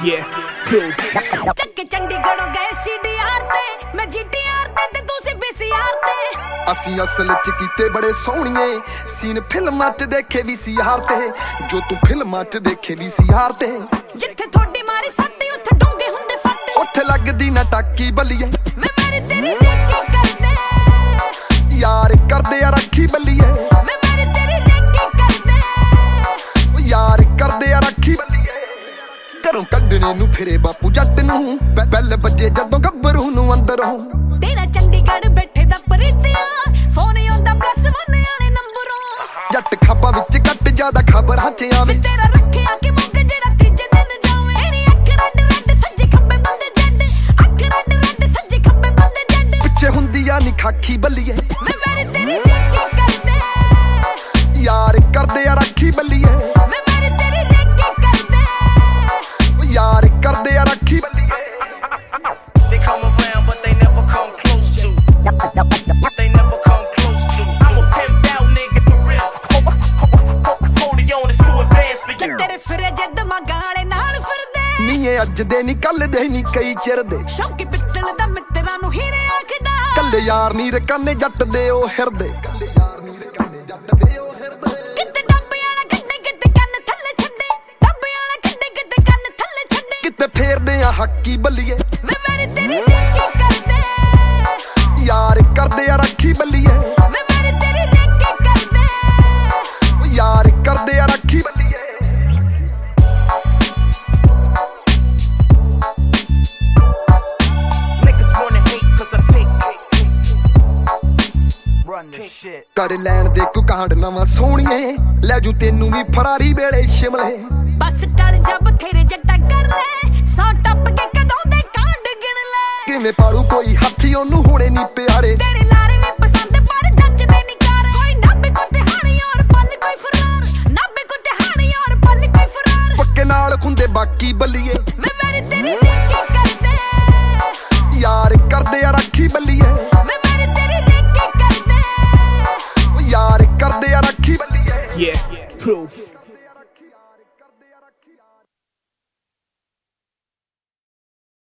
ਚੱਕੇ ਚੰਡੀਗੜ੍ਹੋਂ ਗਏ CDR ਤੇ ਮੈਂ GTR ਤੇ ਤੂੰ ਸੀ BCR ਤੇ। ਅਸੀਂ ਅਸਲ ਚ ਕੀਤੇ ਬੜੇ ਸੋਹਣੀਏ ਸੀਨ ਫਿਲਮਾਂ ਚ ਦੇਖੇ VCR ਤੇ, ਜੋ ਤੂੰ ਫਿਲਮਾਂ ਚ ਦੇਖੇ VCR ਤੇ। ਜਿੱਥੇ ਥੋੜੀ ਮਾਰੀ ਸੱਟੀ ਉੱਥੇ ਡੂੰਗੇ ਹੁੰਦੇ ਫੱਟ, ਉੱਥੇ ਲੱਗਦੀ ਨਾ ਟਾਕੀ ਬੱਲੀਏ ਵੇ ਮੇਰੀ ਤੇਰੀ ਰੇਕੀ ਕਰਦੇ ਯਾਰ ਕਰਦੇ ਆ ਰੱਖੀ ਬੱਲੀਏ, ਵੇ ਮੇਰੀ ਤੇਰੀ ਰੇਕੀ ਕਰਦੇ ਯਾਰ ਕਰਦੇ ਆ ਰੱਖੀ ਬੱਲੀਏ। ਘਰੋਂ ਕੱਢਣੇ ਨੂੰ ਫਿਰੇ ਬਾਪੂ ਜੱਟ ਨੂੰ, ਬੈਲ ਵੱਜੇ ਜਦੋਂ ਗੱਭਰੂ ਨੂੰ ਅੰਦਰੋਂ। ਤੇਰਾ ਚੰਡੀਗੜ੍ਹ ਬੈਠੇ ਦਾ ਪ੍ਰੀਤਿਆ ਫੋਨ ਆਉਂਦਾ +1 ਵਾਲੇ ਨੰਬਰੋਂ। ਜੱਟ ਖਾਬਾਂ ਵਿੱਚ ਘੱਟ ਜ਼ਿਆਦਾ ਖਬਰਾਂ ਚ ਆਵੇ, ਤੇਰਾ ਰੱਖਿਆ ਕਿ ਮੁੱਕ ਜਿਹੜਾ ਤੀਜੇ ਦਿਨ ਜਾਵੇ। ਤੇਰੀ ਅੱਖ ਰੈੱਡ ਸੱਜੇ ਖੱਬੇ ਬੰਦੇ ਜੱਡ, ਅੱਖ ਰੈੱਡ ਸੱਜੇ ਖੱਬੇ ਬੰਦੇ ਜੱਡ। ਪਿੱਛੇ ਹੁੰਦੀ ਆ ਨੀ ਖਾਕੀ ਬੱਲੀਏ, ਵੇ ਮੇਰੀ ਤੇਰੀ ਰੇਕੀ ਕਰਦੇ ਯਾਰ ਕਰਦੇ ਆ ਰੱਖੀ ਬੱਲੀਏ, ਵੇ ਮੇਰੀ ਤੇਰੀ ਰੇਕੀ ਕਰਦੇ ਯਾਰ ਕਰਦੇ ਆ ਰੱਖੀ ਬੱਲੀਏ। They come around but they never come close to. They never come close to. I'm a pimped out nigga for real. Holding on is too advanced for you. ਤੇਰੇ ਫਿਰੇ ਜੇ ਦਿਮਾਗਾਂ ਵਾਲੇ ਨਾਲ ਫਿਰਦੇ ਨੀ ਇਹ ਅੱਜ ਦੇ ਨੀ ਕੱਲ ਦੇ ਨੀ ਕਈ ਚਿਰ ਦੇ, ਸ਼ੌਕੀ ਪਿੱਤਲ ਦਾ ਮਿੱਤਰਾਂ ਨੂੰ ਹੀਰੇ ਆਖਦਾ। ਕੱਲੇ ਯਾਰ ਨੀ ਰਕਾਨੇ ਜੱਟ ਦੇ ਉਹ ਹਿਰਦੇ, ਕੱਲੇ ਯਾਰ ਨੀ ਰਕਾਨੇ ਜੱਟ ਦੇ ਉਹ ਹਿਰਦੇ। ਕਿਤੇ ਡੱਬੇ ਵਾਲਾ ਕੱਢੇ ਕਿਤੇ ਕੰਨ ਥੱਲੇ ਛੱਡੇ, ਡੱਬੇ ਵਾਲਾ ਕੱਢੇ ਕਿਤੇ ਕੰਨ ਥੱਲੇ ਛੱਡੇ। ਕਿਤੇ ਫੇਰਦੇ ਆ ਹੱਕੀ ਬੱਲੀਏ, ਵੇ ਮੇਰੀ ਤੇਰੀ ਰੇਕੀ ਕਰਦੇ ਯਾਰ ਕਰਦੇ ਆ ਰੱਖੀ ਬੱਲੀਏ, ਵੇ ਮੇਰੀ ਤੇਰੀ ਰੇਕੀ ਕਰਦੇ ਯਾਰ ਕਰਦੇ ਆ ਰੱਖੀ ਬੱਲੀਏ। Niggas wanna hate cause I take run this shit. ਕਰ ਲੈਣ ਦੇ ਕੋ ਕਾਂਡ ਨਵਾਂ ਸੋਹਣੀਏ, ਲੈ ਜੂ ਤੈਨੂੰ ਵੀ ਫਰਾਰੀ ਵੇਲੇ ਸ਼ਿਮਲੇ। ਬਸ ਟਲ ਜਾ ਬਥੇਰੇ ਜੱਟਾ ਕਰ ਲੈ, 100 ਟੱਪ ਕੇ ਕਦੋਂ ਦੇ ਕਾਂਡ ਗਿਣ ਲੈ। ਕਿਵੇਂ ਪਾਲੂ ਕੋਈ ਹੱਥੀ ਉਹਨੂੰ ਹੋਣੇ ਨੀ ਪਿਆਰੇ, ਤੇਰੇ ਲਾਰੇ ਵੀ ਪਸੰਦ ਪਰ ਜੱਜਦੇ ਨੀ ਕਰ। ਕੋਈ ਨਾਬੇ ਕੋ ਤਿਹਾੜੀ ਔਰ ਪੱਲ ਕੋਈ ਫਰਾਰ, ਨਾਬੇ ਕੋ ਤਿਹਾੜੀ ਔਰ ਪੱਲ ਕੋਈ ਫਰਾਰ। ਪੱਕੇ ਨਾਲ ਖੁੰਦੇ ਬਾਕੀ ਬੱਲੀਏ, ਵੇ ਮੇਰੀ ਤੇਰੀ ਰੇਕੀ ਕਰਦੇ ਯਾਰ ਕਰਦੇ ਆ ਰੱਖੀ ਬੱਲੀਏ, ਵੇ ਮੇਰੀ ਤੇਰੀ ਰੇਕੀ ਕਰਦੇ ਯਾਰ ਕਰਦੇ ਆ ਰੱਖੀ ਬੱਲੀਏ। Yeah, proof.